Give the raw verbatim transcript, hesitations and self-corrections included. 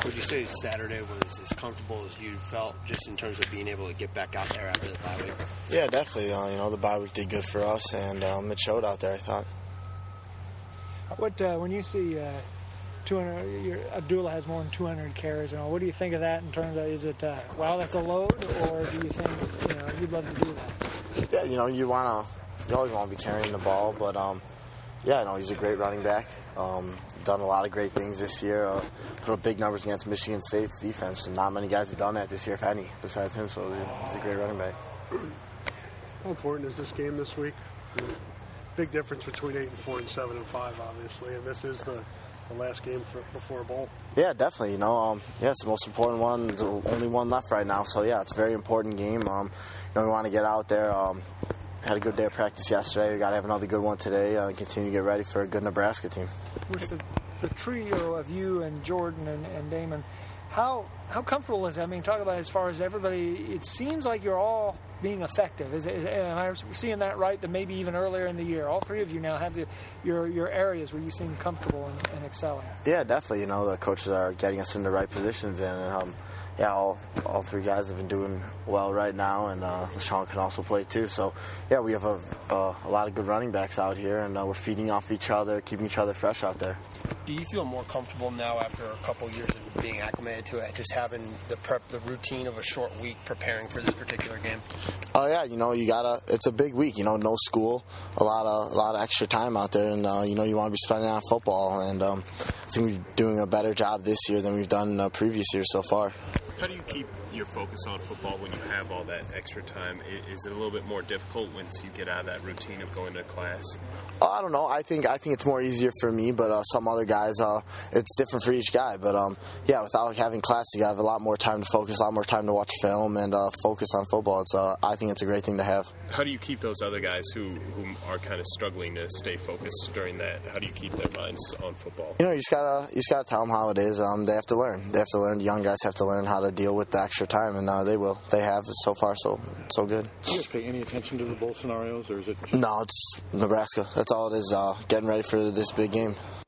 Would you say Saturday was as comfortable as you felt, just in terms of being able to get back out there after the bye week? Yeah, definitely. Uh, you know, the bye week did good for us, and um, it showed out there, I thought. What uh, when you see uh, two hundred, your, Abdullah has more than two hundred carries and all, what do you think of that in terms of, is it, uh, wow, that's a load, or do you think, you know, you'd love to do that? Yeah, you know, you want to, you always want to be carrying the ball, but um, yeah, no, he's a great running back. Um, done a lot of great things this year. Uh, put up big numbers against Michigan State's defense, and not many guys have done that this year, if any, besides him. So he's a great running back. How important is this game this week? Big difference between eight and four and seven and five, obviously, and this is the, the last game for, before a bowl. Yeah, definitely. You know, um, yeah, it's the most important one. There's only one left right now, so yeah, it's a very important game. Um, you know, we want to get out there. Um, had a good day of practice yesterday. We got to have another good one today, uh, and continue to get ready for a good Nebraska team. With the, the trio of you and Jordan and, and Damon, how how comfortable is it? I mean, talk about as far as everybody. It seems like you're all being effective. Is, is am I seeing that right? That maybe even earlier in the year, all three of you now have the, your your areas where you seem comfortable and, and excelling. Yeah, definitely. You know, the coaches are getting us in the right positions, and um, yeah, all all three guys have been doing well right now, and uh, Sean can also play too. So yeah, we have a uh, a lot of good running backs out here, and uh, we're feeding off each other, keeping each other fresh out there. Do you feel more comfortable now after a couple years of being acclimated to it, just having the prep, the routine of a short week preparing for this particular game? Oh yeah, you know, you gotta. It's a big week. You know, no school, a lot of a lot of extra time out there, and uh, you know, you want to be spending it on football. And um, I think we're doing a better job this year than we've done in uh, previous years so far. How do you keep your focus on football when you have all that extra time? Is it a little bit more difficult once you get out of that routine of going to class? Uh, I don't know. I think I think it's more easier for me, but uh, some other guys, uh, it's different for each guy. But um, yeah, without having class, you have a lot more time to focus, a lot more time to watch film, and uh, focus on football. It's uh, I think it's a great thing to have. How do you keep those other guys who, who are kind of struggling to stay focused during that? How do you keep their minds on football? You know, you just gotta you just gotta tell them how it is. Um, they have to learn. They have to learn. The young guys have to learn how to deal with the extra time, and uh, they will. They have so far, so so good. Do you guys pay any attention to the bowl scenarios, or is it just... No, it's Nebraska. That's all it is. Uh, getting ready for this big game.